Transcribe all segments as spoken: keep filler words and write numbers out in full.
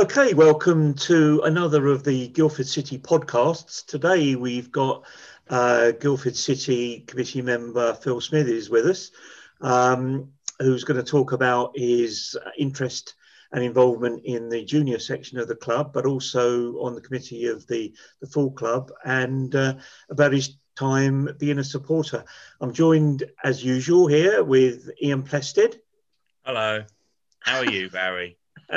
Okay, welcome to another of the Guildford City podcasts. Today we've got uh, Guildford City committee member Phil Smith is with us, um, who's going to talk about his interest and involvement in the junior section of the club, but also on the committee of the, the full club, and uh, about his time being a supporter. I'm joined, as usual, here with Ian Plested. Hello. How are you, Barry?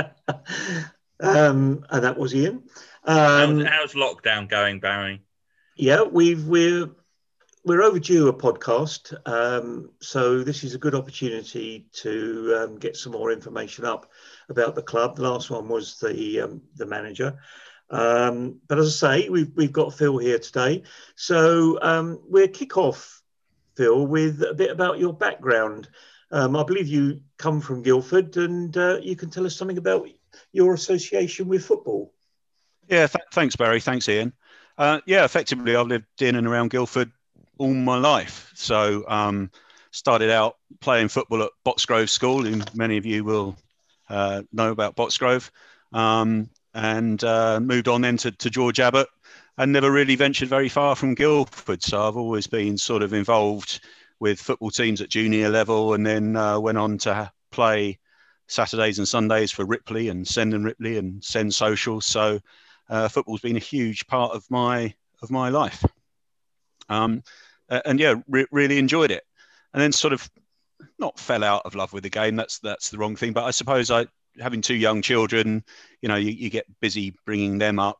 um, and that was Ian. How's, Um, how's lockdown going, Barry? yeah, we've we're we're overdue a podcast, um, so this is a good opportunity to um, get some more information up about the club. The last one was the um, the manager, um, but as I say, we've we've got Phil here today, so um, we'll kick off, Phil, with a bit about your background. Um, I believe you come from Guildford, and uh, you can tell us something about your association with football. Yeah, th- thanks, Barry. Thanks, Ian. Uh, yeah, effectively, I've lived in and around Guildford all my life. So, um, started out playing football at Boxgrove School, and many of you will uh, know about Boxgrove, um, and uh, moved on then to, to George Abbott, and never really ventured very far from Guildford. So, I've always been sort of involved with football teams at junior level, and then uh, went on to play Saturdays and Sundays for Ripley and Send and Ripley and Send Social. So, Uh, football's been a huge part of my of my life, um, and yeah, re- really enjoyed it. And then sort of not fell out of love with the game. That's that's the wrong thing. But I suppose I, having two young children, you know, you, you get busy bringing them up.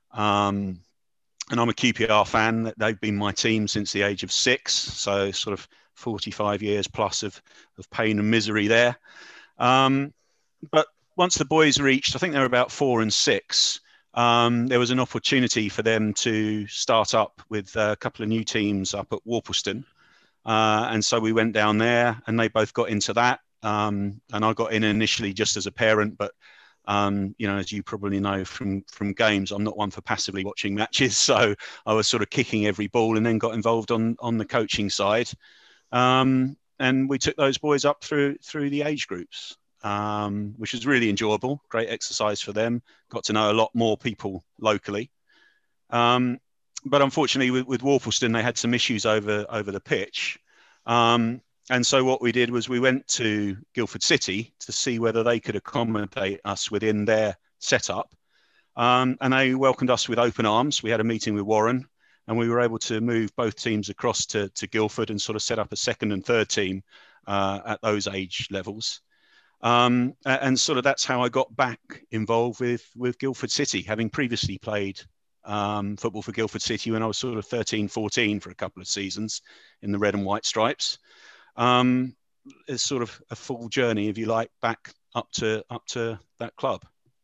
Um, and I'm a Q P R fan. They've been my team since the age of six, so sort of forty-five years plus of of pain and misery there. Um, but once the boys reached, I think they were about four and six. Um, there was an opportunity for them to start up with a couple of new teams up at Worplesdon. Uh, and so we went down there and they both got into that. Um, and I got in initially just as a parent, but, um, you know, as you probably know from, from games, I'm not one for passively watching matches. So I was sort of kicking every ball and then got involved on, on the coaching side. Um, and we took those boys up through, through the age groups. Um, which was really enjoyable, great exercise for them. Got to know a lot more people locally. Um, but unfortunately, with, with Worplesdon, they had some issues over, over the pitch. Um, and so what we did was we went to Guildford City to see whether they could accommodate us within their setup. Um, and they welcomed us with open arms. We had a meeting with Warren, and we were able to move both teams across to, to Guildford and sort of set up a second and third team uh, at those age levels. Um, and sort of that's how I got back involved with, with Guildford City, having previously played um, football for Guildford City when I was sort of thirteen, fourteen for a couple of seasons in the red and white stripes. Um, it's sort of a full journey, if you like, back up to up to that club.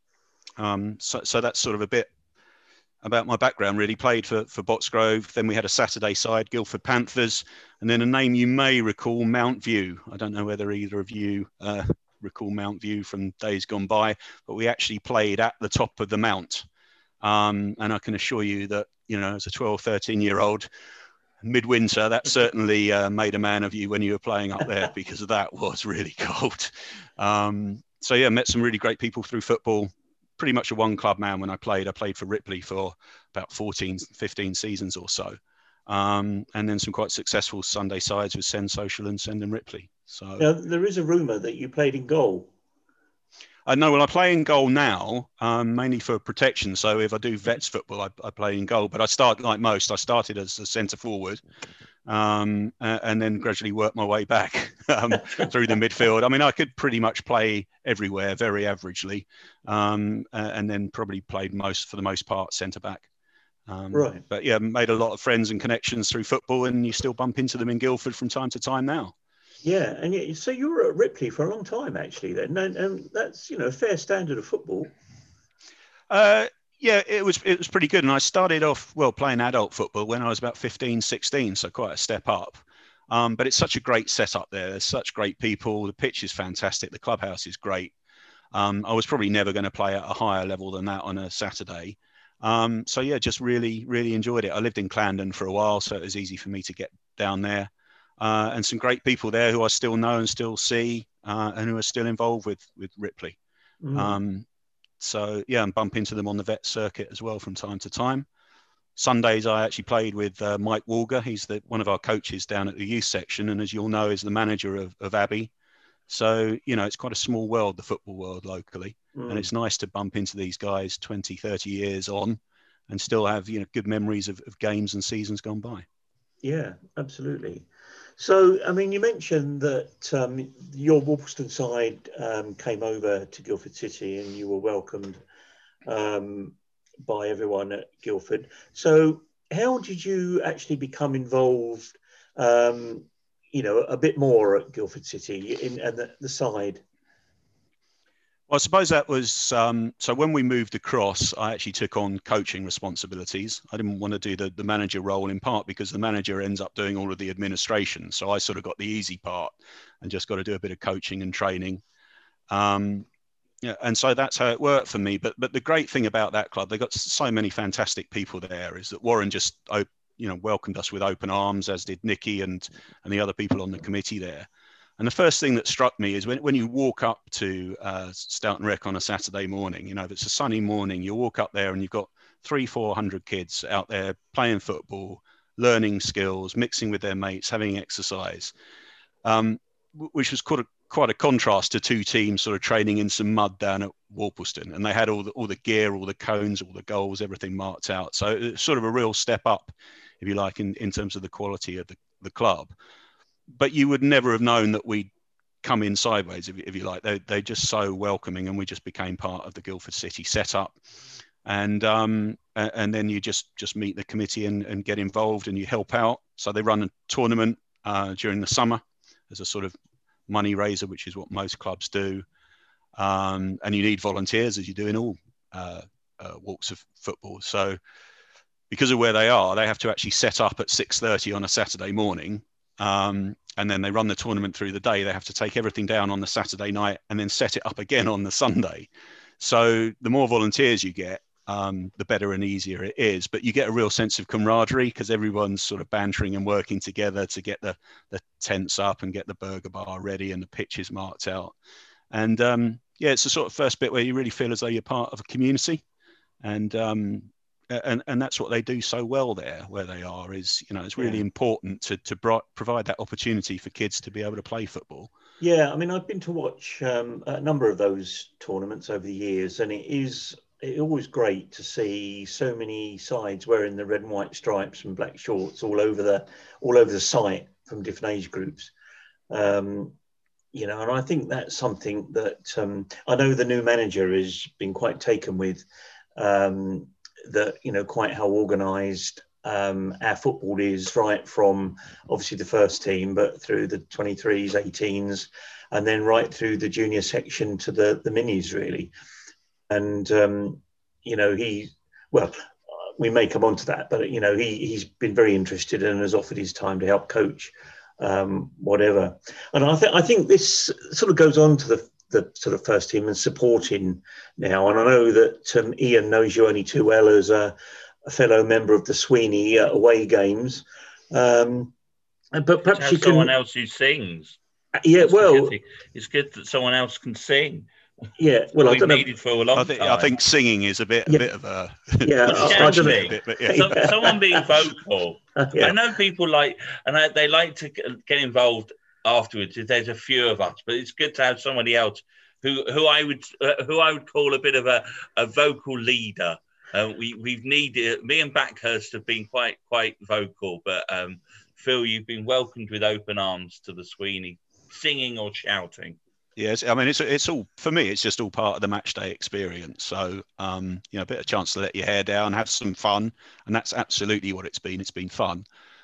Um, so, so that's sort of a bit about my background. Really played for, for Boxgrove. Then we had a Saturday side, Guildford Panthers, and then a name you may recall, Mount View. I don't know whether either of you uh, recall Mount View from days gone by, but we actually played at the top of the mount. Um, and I can assure you that, you know, as a twelve, thirteen year old, midwinter, that certainly uh, made a man of you when you were playing up there, because that was really cold. Um, so yeah, met some really great people through football. Pretty much a one club man when I played. I played for Ripley for about fourteen, fifteen seasons or so. Um, and then some quite successful Sunday sides with Send Social and Send and Ripley. So now, there is a rumour that you played in goal. I uh, know. Well, I play in goal now, um, mainly for protection. So if I do vets football, I, I play in goal. But I start like most. I started as a centre forward, um, uh, and then gradually worked my way back um, through the midfield. I mean, I could pretty much play everywhere, very averagely, um, uh, and then probably played most, for the most part, centre back. Um, right. But yeah, made a lot of friends and connections through football, and you still bump into them in Guildford from time to time now. Yeah, and you, so you were at Ripley for a long time, actually. Then, and, and that's, you know, a fair standard of football. Uh, yeah, it was it was pretty good, and I started off well playing adult football when I was about fifteen, sixteen, so quite a step up. Um, but it's such a great setup there. There's such great people. The pitch is fantastic. The clubhouse is great. Um, I was probably never going to play at a higher level than that on a Saturday. Um, so yeah, just really, really enjoyed it. I lived in Clarendon for a while, so it was easy for me to get down there. Uh, and some great people there who I still know and still see, uh, and who are still involved with with Ripley. Mm. Um, So yeah, and bump into them on the vet circuit as well from time to time. Sundays, I actually played with uh, Mike Walger. He's the, one of our coaches down at the youth section, and as you'll know, is the manager of, of Abbey. So, you know, it's quite a small world, the football world locally. Mm. And it's nice to bump into these guys twenty, thirty years on and still have, you know, good memories of, of games and seasons gone by. Yeah, absolutely. So, I mean, you mentioned that um, your Wolpeston side um, came over to Guildford City and you were welcomed um, by everyone at Guildford. So how did you actually become involved, um, you know, a bit more at Guildford City in, and the, the side? Well, I suppose that was, um, so when we moved across, I actually took on coaching responsibilities. I didn't want to do the, the manager role, in part because the manager ends up doing all of the administration. So I sort of got the easy part and just got to do a bit of coaching and training. Um, yeah, and so that's how it worked for me. But but the great thing about that club, they've got so many fantastic people there, is that Warren just, you know, welcomed us with open arms, as did Nicky and, and the other people on the committee there. And the first thing that struck me is when, when you walk up to uh, Stoughton Rec on a Saturday morning, you know, if it's a sunny morning, you walk up there and you've got three, four hundred kids out there playing football, learning skills, mixing with their mates, having exercise, um, which was quite a, quite a contrast to two teams sort of training in some mud down at Worplesdon. And they had all the, all the gear, all the cones, all the goals, everything marked out. So it's sort of a real step up, if you like, in, in terms of the quality of the, the club. But you would never have known that we'd come in sideways, if, if you like. They, they're just so welcoming, and we just became part of the Guildford City setup. And um, and then you just, just meet the committee and, and get involved and you help out. So they run a tournament uh, during the summer as a sort of money raiser, which is what most clubs do. Um, and you need volunteers, as you do in all uh, uh, walks of football. So because of where they are, they have to actually set up at six thirty on a Saturday morning. Um, and then they run the tournament through the day. They have to take everything down on the Saturday night and then set it up again on the Sunday. So the more volunteers you get, um, the better and easier it is. But you get a real sense of camaraderie because everyone's sort of bantering and working together to get the, the tents up and get the burger bar ready and the pitches marked out. And um, yeah, it's the sort of first bit where you really feel as though you're part of a community. And um, And, and that's what they do so well there, where they are, is, you know, it's really yeah. important to, to bro- provide that opportunity for kids to be able to play football. Yeah, I mean, I've been to watch um, a number of those tournaments over the years, and it is it's always great to see so many sides wearing the red and white stripes and black shorts all over the all over the site from different age groups. Um, you know, and I think that's something that um, I know the new manager has been quite taken with. Um, that, you know, quite how organised um, our football is, right from obviously the first team, but through the twenty-threes, eighteens, and then right through the junior section to the, the minis, really. And, um, you know, he, well, we may come on to that, but, you know, he, he's been very interested and has offered his time to help coach um, whatever. And I, th- I think this sort of goes on to the the sort of first team and supporting now. And I know that um, Ian knows you only too well as a, a fellow member of the Sweeney uh, away games. Um, but perhaps you can... someone else who sings. Yeah, That's well... It's good that someone else can sing. Yeah, well, I don't needed know. for a long I think, time. I think singing is a bit, yeah. a bit of a... Yeah, I, I don't know. A bit, but yeah. so, someone being vocal. Uh, yeah. I know people like, and I, they like to get involved afterwards. There's a few of us, but it's good to have somebody else who who I would uh, who I would call a bit of a, a vocal leader. Uh, we we've needed me and Backhurst have been quite quite vocal, but um, Phil, you've been welcomed with open arms to the Sweeney, singing or shouting. Yes, I mean it's it's all for me. It's just all part of the match day experience. So um, you know, a bit of chance to let your hair down, have some fun, and that's absolutely what it's been. It's been fun.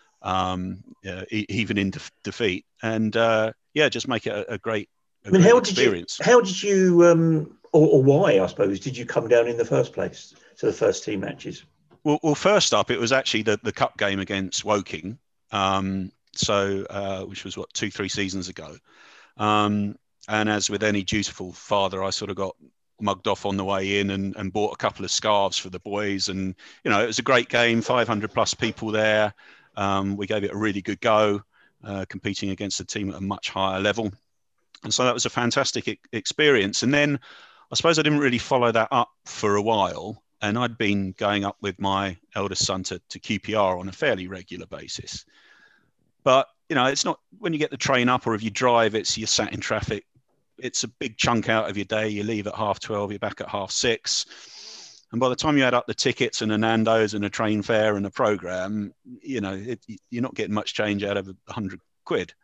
Um, yeah, even in de- defeat, and uh, yeah, just make it a, a great, a I mean, great how experience. Did you, how did you, um, or, or why, I suppose, did you come down in the first place to the first team matches? Well, well first up, it was actually the, the cup game against Woking, um, so uh, which was what two, three seasons ago. Um, and as with any dutiful father, I sort of got mugged off on the way in and, and bought a couple of scarves for the boys, and you know, it was a great game. five hundred plus people there. Um, we gave it a really good go, uh, competing against a team at a much higher level. And so that was a fantastic e- experience. And then I suppose I didn't really follow that up for a while. And I'd been going up with my eldest son to, to Q P R on a fairly regular basis. But, you know, it's not when you get the train up or if you drive, it's you're sat in traffic. It's a big chunk out of your day. You leave at half twelve, you're back at half six. And by the time you add up the tickets and the Nando's and a train fare and a program, you know, it, you're not getting much change out of a hundred quid.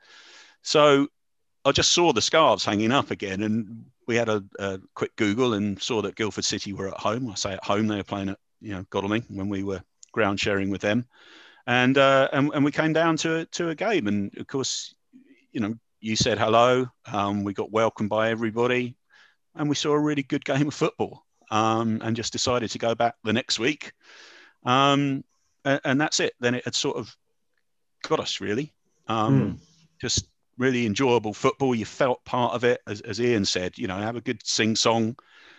So I just saw the scarves hanging up again. And we had a, a quick Google and saw that Guildford City were at home. I say at home, they were playing at, you know, Godalming when we were ground sharing with them. And, uh, and, and we came down to, to a game. And of course, you know, you said hello. Um, we got welcomed by everybody. And we saw a really good game of football. Um, and just decided to go back the next week. Um, and, and that's it. Then it had sort of got us, really. Um, mm. Just really enjoyable football. You felt part of it, as, as Ian said, you know, have a good sing-song.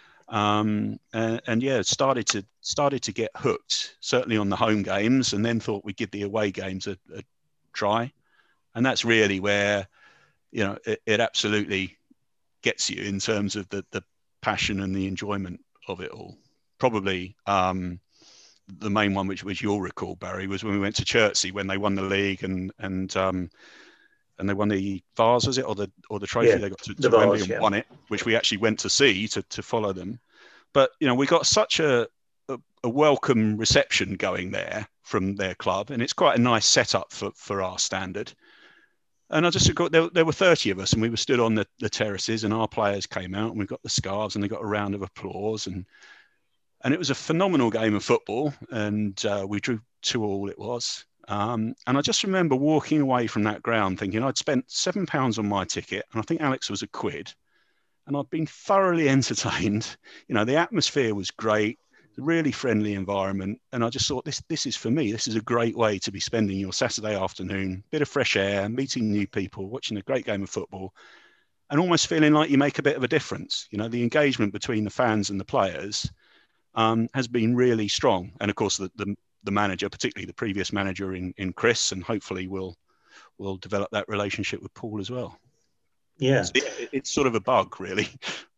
Um, and, and, yeah, started to started to get hooked, certainly on the home games, and then thought we'd give the away games a, a try. And that's really where, you know, it, it absolutely gets you in terms of the, the passion and the enjoyment of it all. Probably um, the main one, which, which you'll recall, Barry, was when we went to Chertsey when they won the league and and um, and they won the Vase, was it, or the or the trophy? Yeah, they got to, to the Wembley Vase, and yeah. won it, which we actually went to see to to follow them. But you know, we got such a, a a welcome reception going there from their club, and it's quite a nice setup for for our standard. And I just got there, there were thirty of us, and we were stood on the, the terraces, and our players came out, and we got the scarves, and they got a round of applause, and and it was a phenomenal game of football, and uh, we drew two all. It was, um, and I just remember walking away from that ground thinking I'd spent seven pounds on my ticket, and I think Alex was a quid, and I'd been thoroughly entertained. You know, the atmosphere was great. A really friendly environment, and I just thought this this is for me. This is a great way to be spending your Saturday afternoon, bit of fresh air, meeting new people, watching a great game of football, and almost feeling like you make a bit of a difference. You know, the engagement between the fans and the players um, has been really strong, and of course the, the the manager, particularly the previous manager in in Chris, and hopefully we'll we'll develop that relationship with Paul as well. Yeah, so it, it's sort of a bug, really.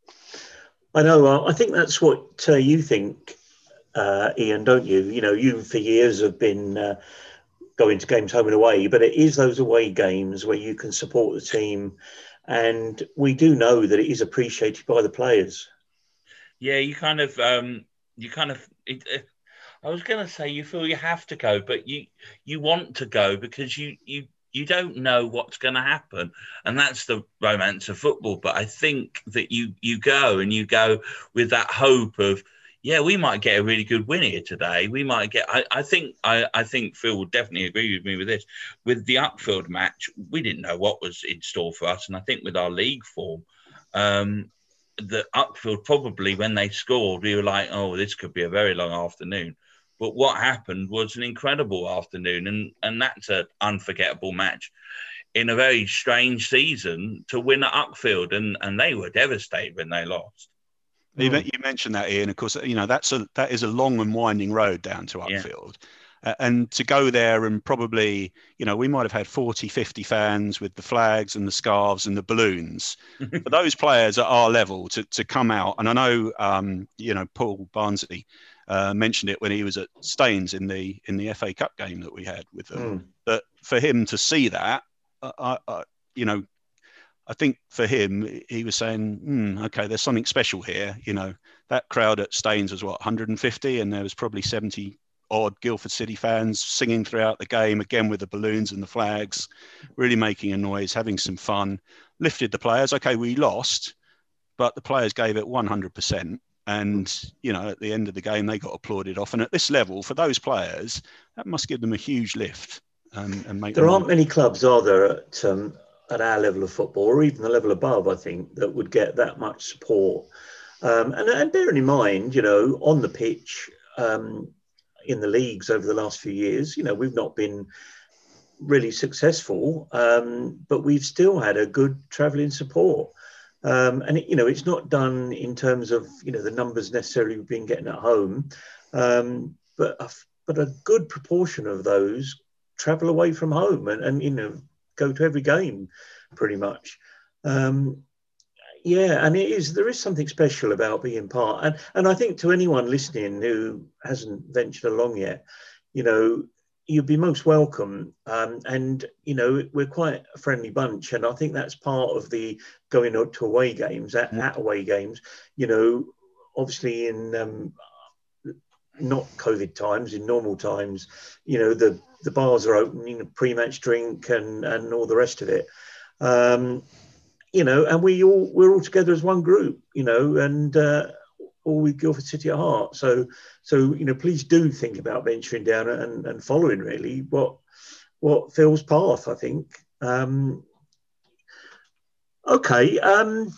I know. I think that's what uh, you think. Uh, Ian, don't you? You know, you for years have been uh, going to games home and away, but it is those away games where you can support the team, and we do know that it is appreciated by the players. Yeah, you kind of, um, you kind of. It, it, I was going to say you feel you have to go, but you you want to go because you you you don't know what's going to happen, and that's the romance of football. But I think that you you go and you go with that hope of, yeah, we might get a really good win here today. We might get. I, I think. I, I think Phil would definitely agree with me with this. With the Uckfield match, we didn't know what was in store for us, and I think with our league form, um, the Uckfield probably when they scored, we were like, "Oh, this could be a very long afternoon." But what happened was an incredible afternoon, and and that's an unforgettable match in a very strange season to win at Uckfield, and and they were devastated when they lost. You, you mentioned that, Ian. Of course, you know that's a that is a long and winding road down to Uckfield, yeah. uh, and to go there and probably, you know, we might have had forty, fifty fans with the flags and the scarves and the balloons. For those players at our level to to come out, and I know, um, you know, Paul Barnsley uh, mentioned it when he was at Staines in the in the F A Cup game that we had with them. Mm. That for him to see that, uh, I, I, you know. I think for him, he was saying, hmm, okay, there's something special here. You know, that crowd at Staines was what, one hundred fifty, and there was probably seventy odd Guildford City fans singing throughout the game, again with the balloons and the flags, really making a noise, having some fun, lifted the players. Okay, we lost, but the players gave it one hundred percent. And, you know, at the end of the game, they got applauded off. And at this level, for those players, that must give them a huge lift. And, and make there aren't money. many clubs, are there, at um, at our level of football, or even the level above, I think, that would get that much support. Um, and, and bearing in mind, you know, on the pitch, um, in the leagues over the last few years, you know, we've not been really successful, um, but we've still had a good travelling support. Um, and, it, you know, it's not done in terms of, you know, the numbers necessarily we've been getting at home, um, but, a, but a good proportion of those travel away from home and, and you know, go to every game pretty much. Um, Yeah, and it is. There is something special about being part, and and I think to anyone listening who hasn't ventured along yet, you know, you'd be most welcome. Um, and you know, we're quite a friendly bunch, and I think that's part of the going out to away games at, at away games. You know, obviously in um, not COVID times, in normal times, you know, the the bars are open, you know, pre-match drink and and all the rest of it. Um, you know, and we all we're all together as one group, you know, and uh, all with Guildford City at heart. So, so you know, please do think about venturing down and, and following really what what Phil's path. I think. Um, okay, um,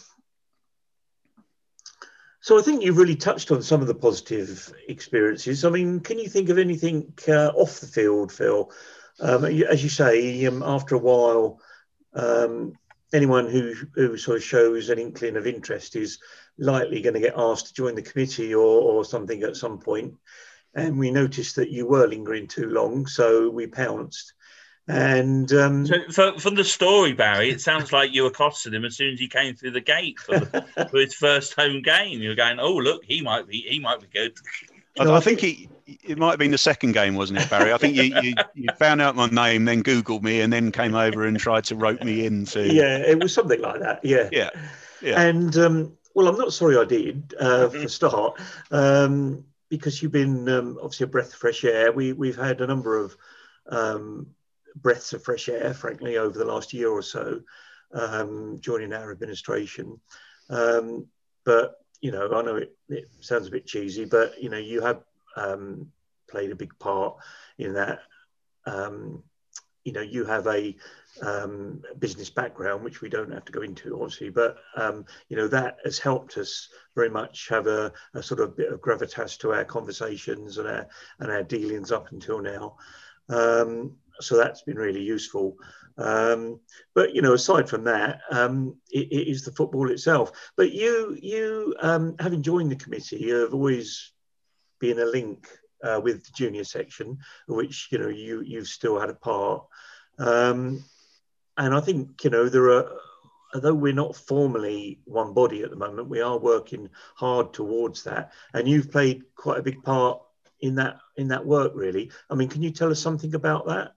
so I think you've really touched on some of the positive experiences. I mean, can you think of anything uh, off the field, Phil? Um, as you say, um, after a while. Um, anyone who, who sort of shows an inkling of interest is likely going to get asked to join the committee or, or something at some point. And we noticed that you were lingering too long, so we pounced. And um, so for, from the story, Barry, it sounds like you accosted him as soon as he came through the gate for, the, for his first home game. You're going, oh look, he might be, he might be good. I, I think he, it might have been the second game, wasn't it, Barry? I think you, you, you found out my name, then Googled me, and then came over and tried to rope me into. Yeah, it was something like that. Yeah, yeah, yeah. And um, well, I'm not sorry I did uh, for a start, um, because you've been um, obviously a breath of fresh air. We we've had a number of um, breaths of fresh air, frankly, over the last year or so, um, joining our administration. Um, but you know, I know it, it sounds a bit cheesy, but you know, you have um, played a big part in that. Um, you know, you have a um, business background, which we don't have to go into, obviously, but um, you know, that has helped us very much have a, a sort of bit of gravitas to our conversations and our and our dealings up until now. Um, so that's been really useful. Um, but you know, aside from that, um, it, it is the football itself. But you, you um, having joined the committee, have always been a link uh, with the junior section, which you know you you've still had a part. Um, and I think you know there are, although we're not formally one body at the moment, we are working hard towards that. And you've played quite a big part in that in that work, really. I mean, can you tell us something about that?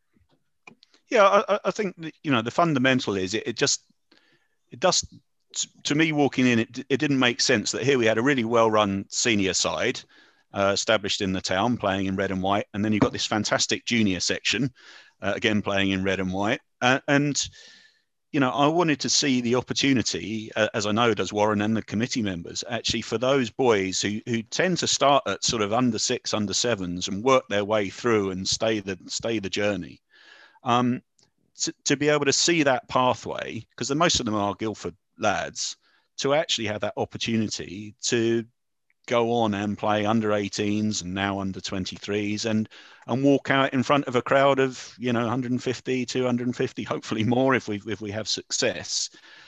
Yeah, I, I think that, you know, the fundamental is it, it just, it does, to me walking in, it, it didn't make sense that here we had a really well-run senior side uh, established in the town playing in red and white. And then you've got this fantastic junior section, uh, again, playing in red and white. Uh, and, you know, I wanted to see the opportunity, uh, as I know does Warren and the committee members, actually for those boys who, who tend to start at sort of under six, under sevens and work their way through and stay the, stay the journey. Um, to, to be able to see that pathway, because most of them are Guildford lads, to actually have that opportunity to go on and play under eighteens and now under twenty-threes and and walk out in front of a crowd of, you know, one hundred fifty, two hundred fifty, hopefully more if we if we have success,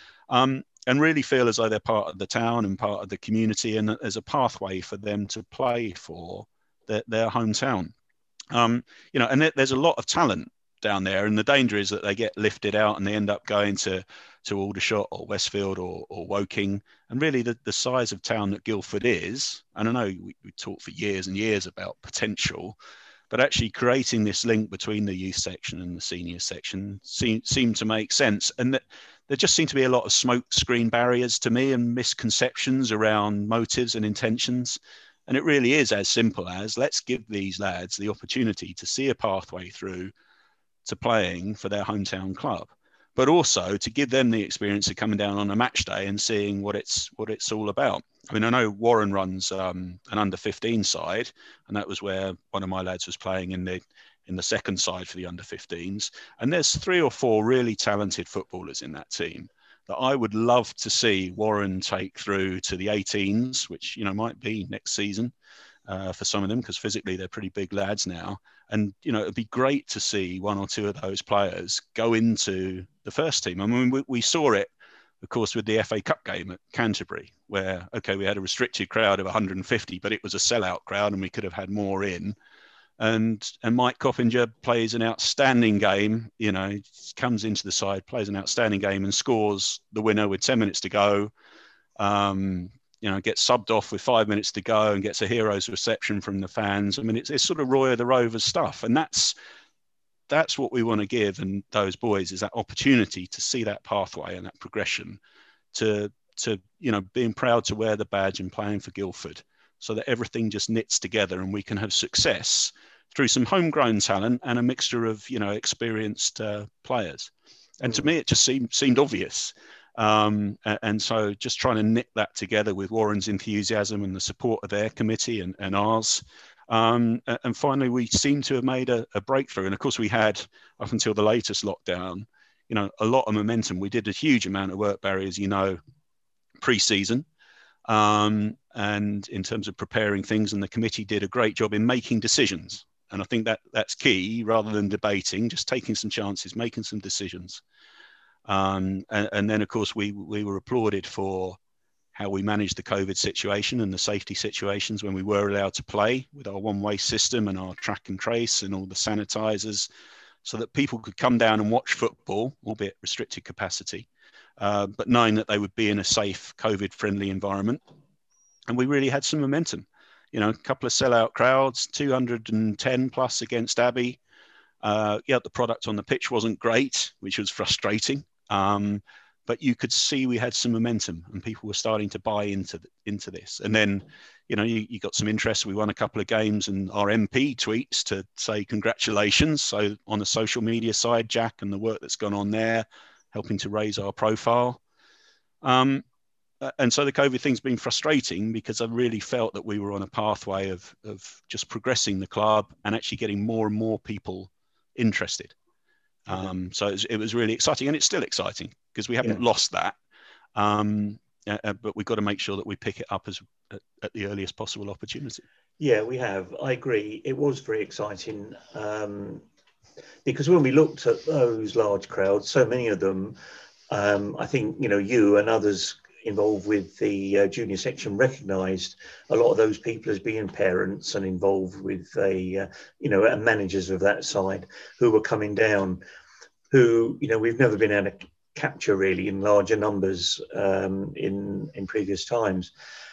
um, and really feel as though they're part of the town and part of the community, and there's a pathway for them to play for their, their hometown. Um, you know, and there's a lot of talent down there, and the danger is that they get lifted out and they end up going to to Aldershot or Westfield or, or Woking. And really the, the size of town that Guildford is, and I know we, we talked for years and years about potential, but actually creating this link between the youth section and the senior section seemed seemed to make sense. And that there just seemed to be a lot of smoke screen barriers to me and misconceptions around motives and intentions. And it really is as simple as, let's give these lads the opportunity to see a pathway through to playing for their hometown club, but also to give them the experience of coming down on a match day and seeing what it's what it's all about. I mean, I know Warren runs um, an under fifteen side, and that was where one of my lads was playing in the in the second side for the under fifteens. And there's three or four really talented footballers in that team that I would love to see Warren take through to the eighteens, which, you know, might be next season. Uh, for some of them, because physically they're pretty big lads now. And, you know, it'd be great to see one or two of those players go into the first team. I mean, we, we saw it, of course, with the F A Cup game at Canterbury, where, okay, we had a restricted crowd of one hundred fifty, but it was a sellout crowd and we could have had more in. And and Mike Coppinger plays an outstanding game, you know, comes into the side, plays an outstanding game and scores the winner with ten minutes to go. Um, you know, gets subbed off with five minutes to go and gets a hero's reception from the fans. I mean, it's, it's sort of Roy of the Rovers stuff. And that's that's what we want to give and those boys, is that opportunity to see that pathway and that progression to, to you know, being proud to wear the badge and playing for Guildford, so that everything just knits together and we can have success through some homegrown talent and a mixture of, you know, experienced uh, players. And to me, it just seemed seemed obvious. Um, and so just trying to knit that together with Warren's enthusiasm and the support of their committee and, and ours. Um, and finally, we seem to have made a, a breakthrough. And of course, we had, up until the latest lockdown, you know, a lot of momentum. We did a huge amount of work, Barry, as you know, pre-season. Um, and in terms of preparing things, and the committee did a great job in making decisions. And I think that that's key, rather than debating, just taking some chances, making some decisions. Um, and, and then, of course, we we were applauded for how we managed the COVID situation and the safety situations when we were allowed to play with our one-way system and our track and trace and all the sanitizers, so that people could come down and watch football, albeit restricted capacity, uh, but knowing that they would be in a safe, COVID-friendly environment. And we really had some momentum. You know, a couple of sellout crowds, two hundred ten plus against Abbey. Uh, yeah, the product on the pitch wasn't great, which was frustrating. Um, but you could see we had some momentum and people were starting to buy into the, into this. And then, you know, you, you got some interest. We won a couple of games and our M P tweets to say congratulations. So on the social media side, Jack and the work that's gone on there, helping to raise our profile. Um, and so the COVID thing's been frustrating, because I really felt that we were on a pathway of, of just progressing the club and actually getting more and more people interested. Um, okay. So it was, it was really exciting, and it's still exciting because we haven't yeah. lost that. Um, uh, but we've got to make sure that we pick it up as at, at the earliest possible opportunity. Yeah, we have. I agree. It was very exciting um, because when we looked at those large crowds, so many of them, um, I think, you know, you and others involved with the uh, junior section recognised a lot of those people as being parents and involved with a, uh, you know, and managers of that side who were coming down, who, you know, we've never been able to capture really in larger numbers um, in, in previous times.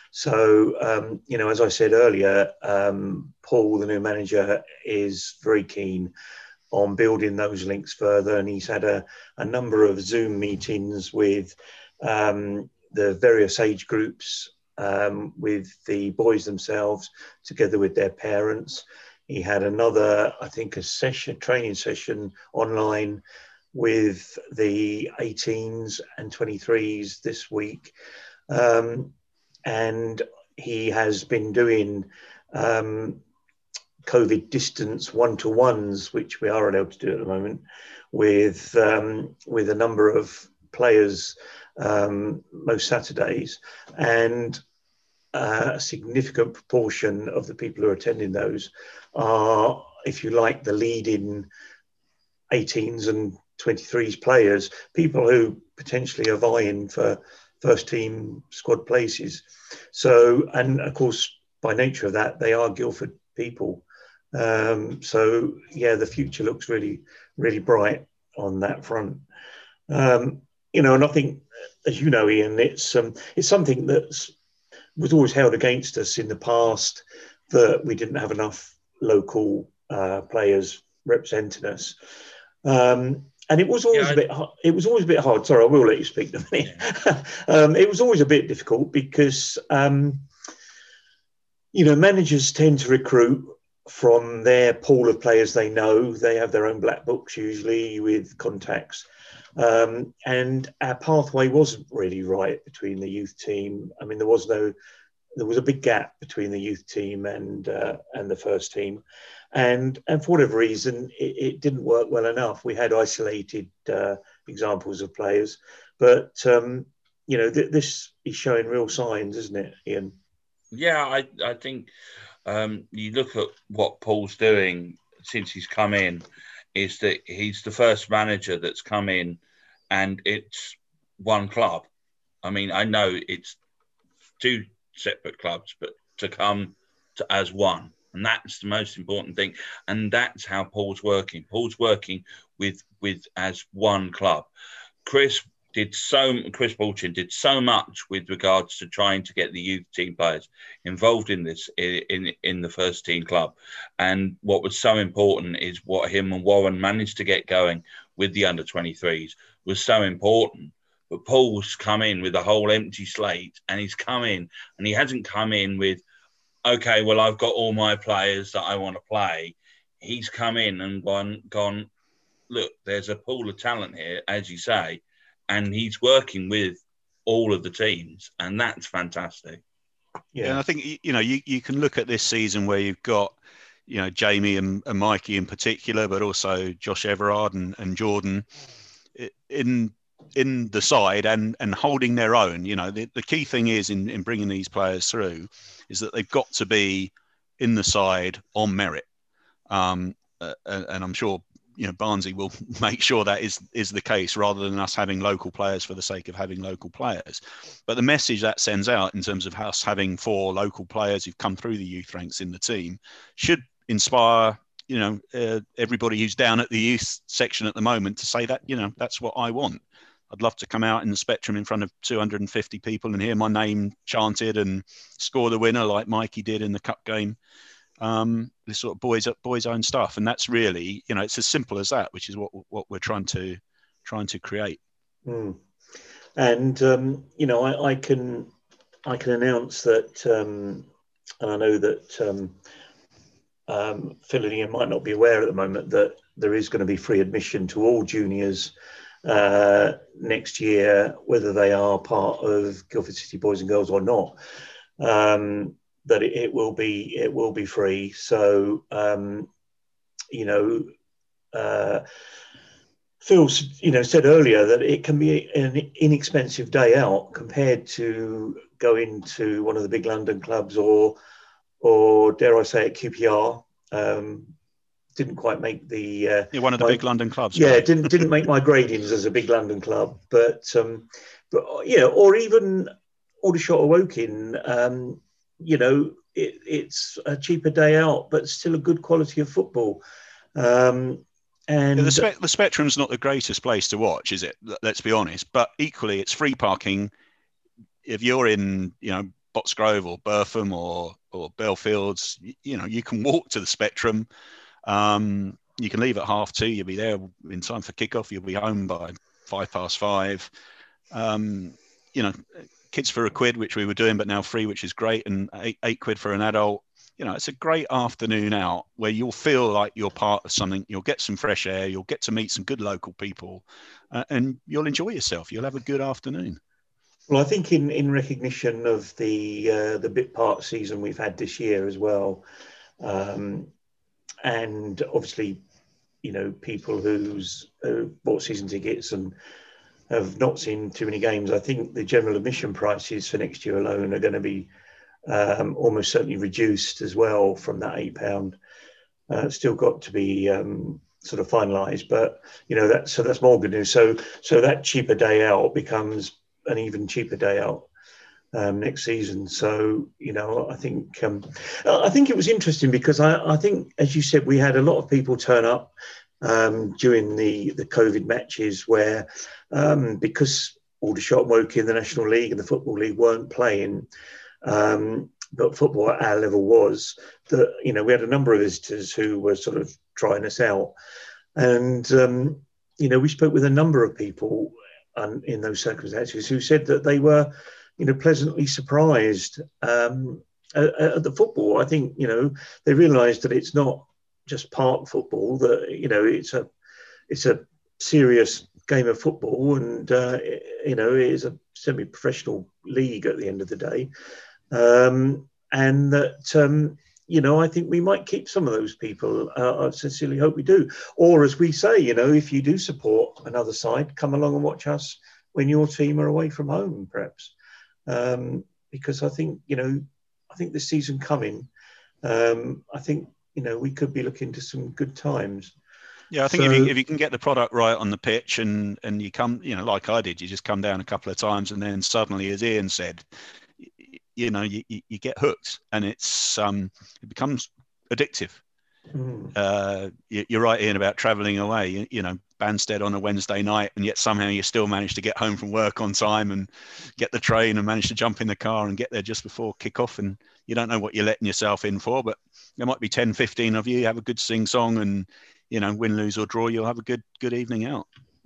So, um, you know, as I said earlier, um, Paul, the new manager, is very keen on building those links further. And he's had a, a number of Zoom meetings with um, the various age groups, um, with the boys themselves, together with their parents. He had another, I think, a session, training session online with the eighteens and twenty-threes this week. Um, and he has been doing um, COVID distance one-to-ones, which we are allowed to do at the moment, with, um, with a number of players um, most Saturdays. And uh, a significant proportion of the people who are attending those are, if you like, the leading eighteens and twenty-threes players, people who potentially are vying for first team squad places. So, and of course, by nature of that, they are Guildford people. Um, so, yeah, the future looks really, really bright on that front. Um, you know, and I think, as you know, Ian, it's um, it's something that's was always held against us in the past, that we didn't have enough local uh, players representing us. Um, and it was always yeah, I... a bit. It was always a bit hard. Sorry, I will let you speak in a minute. Yeah. um, it was always a bit difficult because, um, you know, managers tend to recruit from their pool of players they know. They have their own black books usually with contacts. Um, and our pathway wasn't really right between the youth team. I mean, there was no, there was a big gap between the youth team and uh, and the first team. And and for whatever reason, it, it didn't work well enough. We had isolated uh, examples of players. But, um, you know, th- this is showing real signs, isn't it, Ian? Yeah, I, I think um, you look at what Paul's doing since he's come in, is that he's the first manager that's come in and it's one club. I mean, I know it's two separate clubs, but to come to as one And that's the most important thing. And that's how Paul's working. Paul's working with with as one club. Chris did so Chris Balchin did so much with regards to trying to get the youth team players involved in this in, in in the first team club. And what was so important is what him and Warren managed to get going with the under twenty-threes was so important. But Paul's come in with a whole empty slate, and he's come in and he hasn't come in with, okay, well, I've got all my players that I want to play. He's come in and gone, gone, look, there's a pool of talent here, as you say, and he's working with all of the teams, and that's fantastic. Yeah, and I think, you know, you, you can look at this season where you've got, you know, Jamie and, and Mikey in particular, but also Josh Everard and, and Jordan in in the side and and holding their own. You know, the, the key thing is in, in bringing these players through is that they've got to be in the side on merit. Um, uh, and I'm sure, you know, Barnsley will make sure that is is the case rather than us having local players for the sake of having local players. But the message that sends out in terms of us having four local players who've come through the youth ranks in the team should inspire, you know, uh, everybody who's down at the youth section at the moment to say that, you know, that's what I want. I'd love to come out in the Spectrum in front of two hundred fifty people and hear my name chanted and score the winner like Mikey did in the cup game. Um, this sort of boys boys own stuff, and that's really, you know, it's as simple as that, which is what what we're trying to trying to create. Mm. And um, you know, I, I can I can announce that, um, and I know that um, um, Phil and Ian might not be aware at the moment that there is going to be free admission to all juniors uh, next year, whether they are part of Guildford City Boys and Girls or not. Um, that it, it will be it will be free. So um, you know, uh, Phil, you know, said earlier that it can be an inexpensive day out compared to going to one of the big London clubs or or dare I say it, Q P R. Um, didn't quite make the uh, yeah, one of the my, big London clubs. Yeah, right? didn't didn't make my gradings as a big London club, but um, but yeah, or even Aldershot or Woking. Um, you know, it, it's a cheaper day out, but still a good quality of football. Um, and yeah, the, spe- the Spectrum's not the greatest place to watch, is it? Let's be honest. But equally, it's free parking. If you're in, you know, Boxgrove or Burpham or or Belfields, you, you know, you can walk to the Spectrum. Um, you can leave at half two. You'll be there in time for kickoff. You'll be home by five past five. Um, you know, kids for a quid, which we were doing, but now free, which is great, and eight, eight quid for an adult. You know, it's a great afternoon out where you'll feel like you're part of something. You'll get some fresh air. You'll get to meet some good local people, uh, and you'll enjoy yourself. You'll have a good afternoon. Well, I think in, in recognition of the uh, the bit part season we've had this year as well, um, and obviously, you know, people who's uh, bought season tickets and have not seen too many games, I think the general admission prices for next year alone are going to be um, almost certainly reduced as well from that eight pound. Uh, it's still got to be um, sort of finalised, but you know that so that's more good news. So so that cheaper day out becomes an even cheaper day out um, next season. So you know I think um, I think it was interesting because I, I think, as you said, we had a lot of people turn up um, during the the COVID matches where um, because Aldershot and Woking, the National League and the Football League weren't playing. Um, but football at our level was that, you know, we had a number of visitors who were sort of trying us out. And, um, you know, we spoke with a number of people um, in those circumstances who said that they were, you know, pleasantly surprised um, at, at the football. I think, you know, they realised that it's not just park football, that, you know, it's a, it's a serious game of football and, uh, you know, it is a semi-professional league at the end of the day. Um, and that, um, you know, I think we might keep some of those people. Uh, I sincerely hope we do. Or as we say, you know, if you do support another side, come along and watch us when your team are away from home, perhaps. Um, because I think, you know, I think this season coming, um, I think, you know, we could be looking to some good times. Yeah, I think so, if, you, if you can get the product right on the pitch and, and you come, you know, like I did, you just come down a couple of times and then suddenly, as Ian said, you know, you, you get hooked, and it's um, it becomes addictive. Mm. Uh, you, you're right, Ian, about travelling away. You, you know, Banstead on a Wednesday night, and yet somehow you still manage to get home from work on time and get the train and manage to jump in the car and get there just before kick-off. And you don't know what you're letting yourself in for, but there might be ten, fifteen of you, have a good sing-song, and, you know, win, lose or draw, you'll have a good good evening out.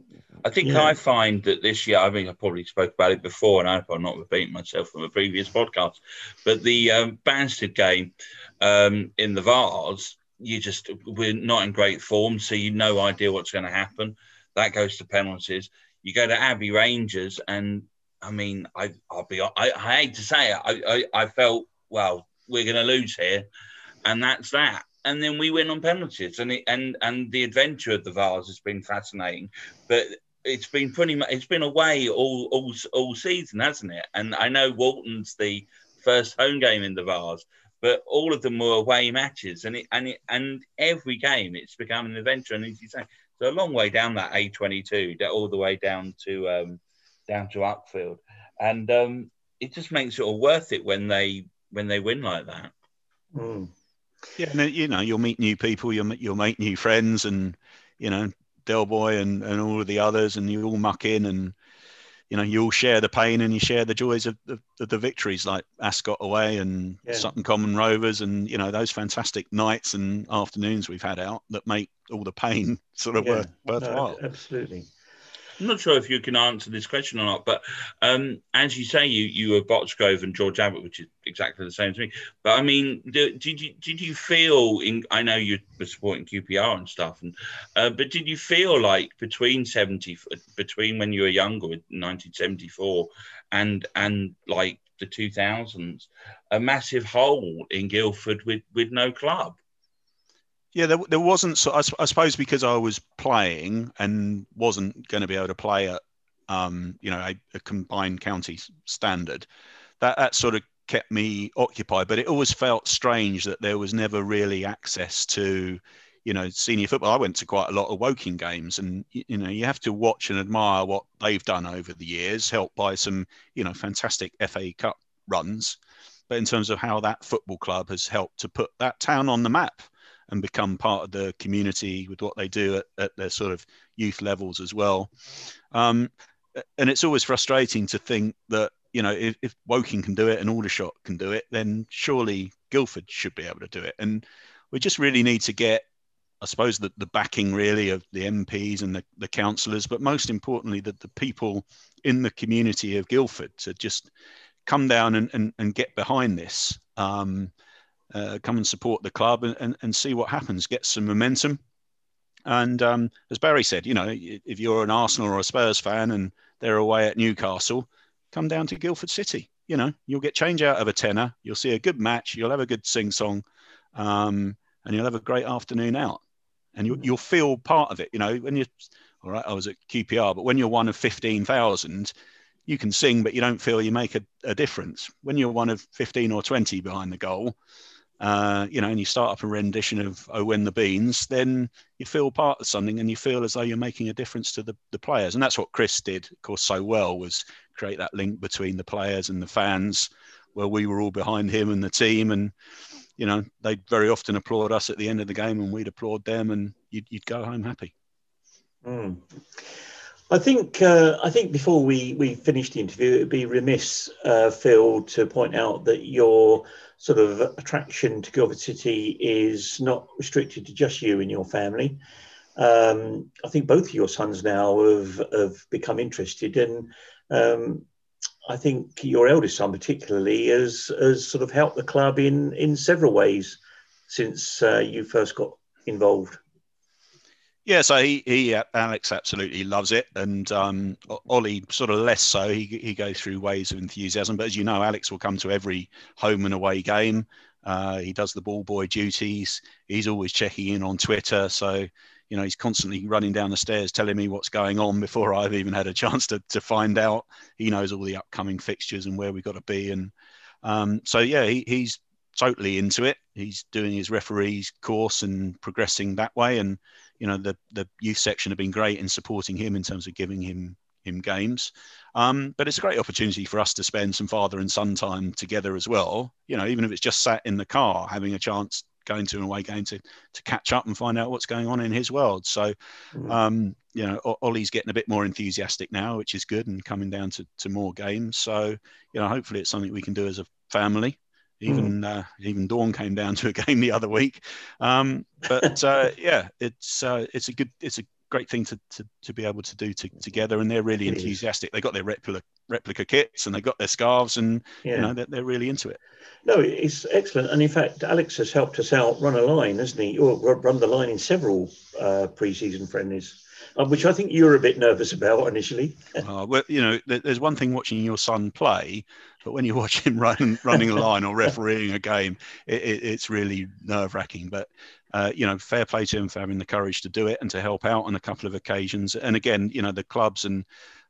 I think yeah. I find that this year, I mean, I probably spoke about it before, and I hope I'm not repeating myself from a previous podcast, but the um, Banstead game um, in the Vars, you just, we're not in great form, so you no idea what's going to happen. That goes to penalties. You go to Abbey Rangers, and I mean, I, I'll be, I, I hate to say it, I, I, I felt, well, we're going to lose here, and that's that. And then we win on penalties, and it, and and the adventure of the Vars has been fascinating, but it's been pretty much, it's been away all all all season, hasn't it? And I know Walton's the first home game in the Vars, but all of them were away matches, and it and it and every game it's become an adventure. And as you say, so a long way down that A twenty-two, all the way down to um, down to Uckfield, and um, it just makes it all worth it when they when they win like that. Mm. Yeah, and you know, you'll meet new people, you'll you'll make new friends, and you know, Del Boy and, and all of the others, and you all muck in, and you know, you all share the pain and you share the joys of the, of the victories, like Ascot away and yeah. Sutton Common Rovers, and you know, those fantastic nights and afternoons we've had out that make all the pain sort of yeah. worth, worthwhile. No, absolutely. I'm not sure if you can answer this question or not, but um, as you say, you you were Boxgrove and George Abbott, which is exactly the same to me. But I mean, did, did you did you feel? In, I know you were supporting Q P R and stuff, and uh, but did you feel like between seventy, between when you were younger, with nineteen seventy-four, and and like the two thousands, a massive hole in Guildford with with no club? Yeah, there, there wasn't, so I, I suppose because I was playing and wasn't going to be able to play at, um, you know, a, a combined county standard, that, that sort of kept me occupied. But it always felt strange that there was never really access to, you know, senior football. I went to quite a lot of Woking games, and, you know, you have to watch and admire what they've done over the years, helped by some, you know, fantastic F A Cup runs. But in terms of how that football club has helped to put that town on the map and become part of the community with what they do at, at their sort of youth levels as well. Um, and it's always frustrating to think that, you know, if, if Woking can do it and Aldershot can do it, then surely Guildford should be able to do it. And we just really need to get, I suppose, the, the backing really of the M Ps and the, the councillors, but most importantly, that the people in the community of Guildford to just come down and, and, and get behind this. Um, Uh, come and support the club and, and, and see what happens, get some momentum. And um, as Barry said, you know, if you're an Arsenal or a Spurs fan and they're away at Newcastle, come down to Guildford City. You know, you'll get change out of a tenner. You'll see a good match. You'll have a good sing-song, um, and you'll have a great afternoon out. And you, you'll feel part of it. You know, when you're, all right, I was at Q P R, but when you're one of fifteen thousand, you can sing, but you don't feel you make a, a difference. When you're one of fifteen or twenty behind the goal, Uh, you know, and you start up a rendition of "Oh, When the Beans," then you feel part of something, and you feel as though you're making a difference to the, the players. And that's what Chris did, of course, so well, was create that link between the players and the fans, where we were all behind him and the team. And, you know, they'd very often applaud us at the end of the game, and we'd applaud them, and you'd, you'd go home happy. Mm. I think uh, I think before we, we finish the interview, it would be remiss, uh, Phil, to point out that your sort of attraction to Guildford City is not restricted to just you and your family. Um, I think both of your sons now have, have become interested, and um, I think your eldest son particularly has, has sort of helped the club in, in several ways since uh, you first got involved. Yeah, so he, he Alex absolutely loves it, and um, Ollie sort of less so. He he goes through waves of enthusiasm, but as you know, Alex will come to every home and away game. Uh, he does the ball boy duties. He's always checking in on Twitter, so you know he's constantly running down the stairs telling me what's going on before I've even had a chance to to find out. He knows all the upcoming fixtures and where we've got to be, and um, so yeah, he, he's totally into it. He's doing his referee's course and progressing that way, and you know, the, the youth section have been great in supporting him in terms of giving him him games. Um, but it's a great opportunity for us to spend some father and son time together as well. You know, even if it's just sat in the car, having a chance going to an away game to to catch up and find out what's going on in his world. So, um, you know, Ollie's getting a bit more enthusiastic now, which is good, and coming down to, to more games. So, you know, hopefully it's something we can do as a family. Even mm. uh, even Dawn came down to a game the other week. Um, but uh, yeah, it's uh, it's a good it's a great thing to, to, to be able to do to, together, and they're really it enthusiastic. Is. They got their replica replica kits and they got their scarves, and yeah. you know they're, they're really into it. No, it's excellent, and in fact, Alex has helped us out run a line, hasn't he? Or run the line in several uh, pre-season friendlies. Uh, which I think you were a bit nervous about initially. uh, well, you know, there's one thing watching your son play, but when you watch him run, running a line or refereeing a game, it, it, it's really nerve-wracking. But, uh, you know, fair play to him for having the courage to do it and to help out on a couple of occasions. And again, you know, the clubs and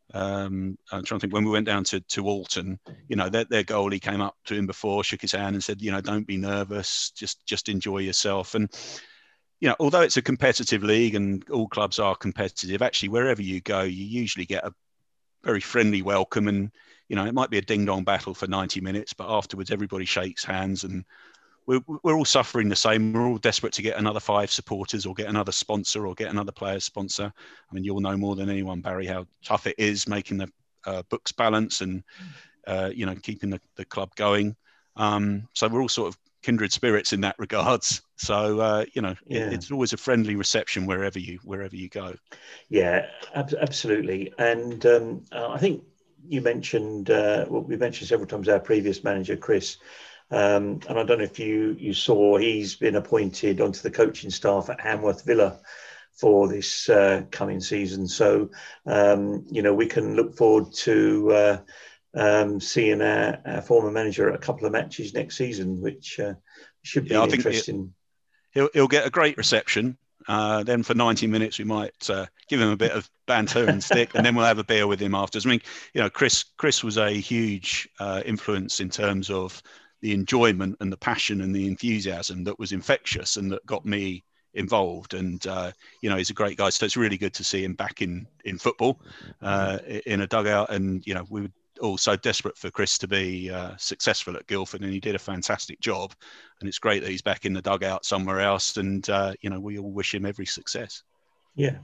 um, I'm trying to think, when we went down to, to Alton, you know, their, their goalie came up to him before, shook his hand and said, you know, don't be nervous, just just enjoy yourself. And you know, although it's a competitive league and all clubs are competitive, actually, wherever you go, you usually get a very friendly welcome. And, you know, it might be a ding-dong battle for ninety minutes, but afterwards everybody shakes hands and we're, we're all suffering the same. We're all desperate to get another five supporters or get another sponsor or get another player sponsor. I mean, you'll know more than anyone, Barry, how tough it is making the uh, books balance and, uh, you know, keeping the, the club going. Um, so we're all sort of kindred spirits in that regards. So uh, you know, yeah. it, it's always a friendly reception wherever you wherever you go. Yeah, ab- absolutely. And um, uh, I think you mentioned uh, well, we mentioned several times our previous manager, Chris. Um, and I don't know if you you saw he's been appointed onto the coaching staff at Hamworth Villa for this uh, coming season. So um, you know, we can look forward to. Uh, Um, seeing our, our former manager at a couple of matches next season, which uh, should be yeah, interesting. It, he'll, he'll get a great reception. Uh, then for ninety minutes, we might uh, give him a bit of banter and stick, and then we'll have a beer with him afterwards. I mean, you know, Chris Chris was a huge uh, influence in terms of the enjoyment and the passion and the enthusiasm that was infectious and that got me involved. And uh, you know, he's a great guy. So it's really good to see him back in in football, uh, in a dugout. And you know, we would. Also desperate for Chris to be uh, successful at Guildford, and he did a fantastic job. And it's great that he's back in the dugout somewhere else. And uh, you know, we all wish him every success. Yeah.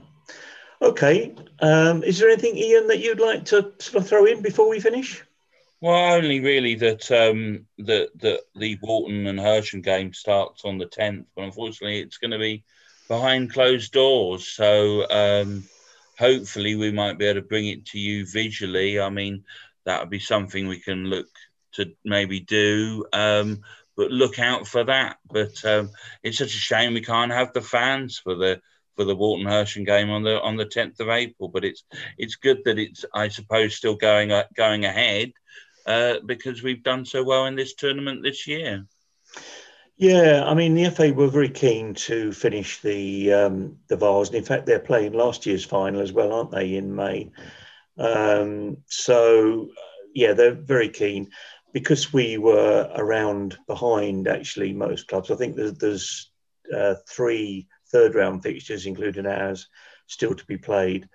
Okay. Um, is there anything, Ian, that you'd like to sort of throw in before we finish? Well, only really that um, that that the Walton and Hersham game starts on the tenth, but unfortunately, it's going to be behind closed doors. So um, hopefully, we might be able to bring it to you visually. I mean. That would be something we can look to maybe do, um, but look out for that. But um, it's such a shame we can't have the fans for the for the Walton Hersham game on the on the tenth of April. But it's it's good that it's, I suppose, still going uh, going ahead uh, because we've done so well in this tournament this year. Yeah, I mean the F A were very keen to finish the um, the Vase, and in fact they're playing last year's final as well, aren't they, in May? Um, so, yeah, they're very keen because we were around behind actually most clubs. I think there's, there's uh, three third round fixtures, including ours, still to be played.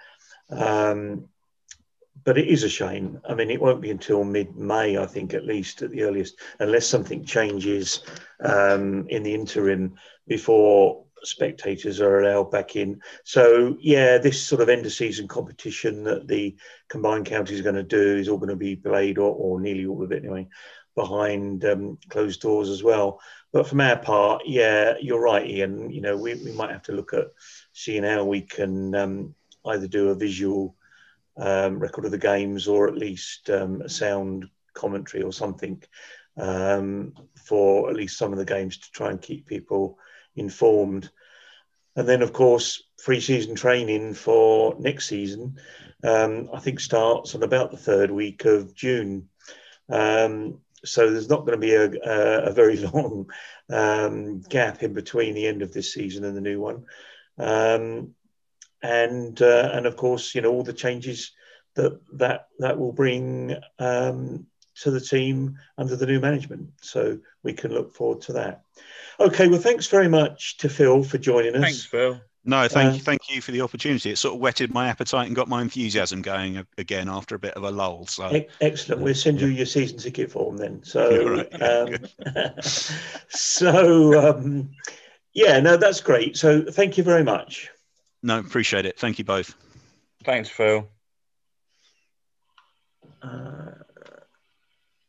Um, but it is a shame. I mean, it won't be until mid-May, I think, at least at the earliest, unless something changes um, in the interim before spectators are allowed back in. So yeah, this sort of end of season competition that the combined counties are going to do is all going to be played, or, or nearly all of it anyway, behind um, closed doors as well. But from our part, yeah, you're right, Ian. You know, we, we might have to look at seeing how we can um, either do a visual um, record of the games or at least um, a sound commentary or something um, for at least some of the games to try and keep people informed. And then, of course, pre-season training for next season, um, I think starts on about the third week of June. Um, so there's not going to be a, a, a very long um, gap in between the end of this season and the new one. Um, and uh, and of course, you know, all the changes that that that will bring um, to the team under the new management. So we can look forward to that. Okay, well, thanks very much to Phil for joining us. Thanks, Phil. No, thank Um, you, thank you for the opportunity. It sort of whetted my appetite and got my enthusiasm going again after a bit of a lull. So e- excellent. We'll send yeah. you your season ticket form then. Yeah, So, right. Yeah, um, so um, yeah, no, that's great. So, thank you very much. No, appreciate it. Thank you both. Thanks, Phil. Uh,